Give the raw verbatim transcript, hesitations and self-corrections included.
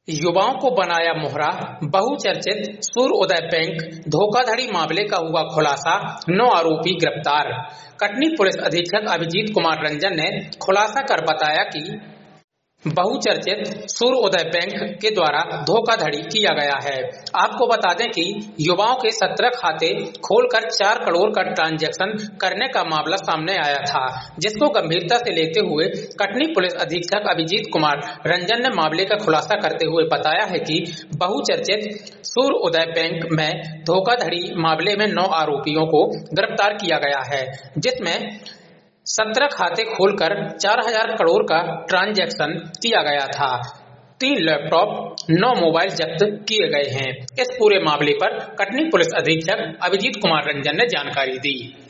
युवाओं को बनाया मोहरा, बहुचर्चित सूर्योदय बैंक धोखाधड़ी मामले का हुआ खुलासा, नौ आरोपी गिरफ्तार। कटनी पुलिस अधीक्षक अभिजीत कुमार रंजन ने खुलासा कर बताया कि बहुचर्चित सूर्योदय बैंक के द्वारा धोखाधड़ी किया गया है। आपको बता दें कि युवाओं के सत्रह खाते खोलकर चार करोड़ का ट्रांजैक्शन करने का मामला सामने आया था, जिसको गंभीरता से लेते हुए कटनी पुलिस अधीक्षक अभिजीत कुमार रंजन ने मामले का खुलासा करते हुए बताया है कि बहुचर्चित सूर्योदय बैंक में धोखाधड़ी मामले में नौ आरोपियों को गिरफ्तार किया गया है, जिसमें सत्रह खाते खोलकर चार हजार करोड़ का ट्रांजैक्शन किया गया था। तीन लैपटॉप, नौ मोबाइल जब्त किए गए हैं। इस पूरे मामले पर कटनी पुलिस अधीक्षक अभिजीत कुमार रंजन ने जानकारी दी।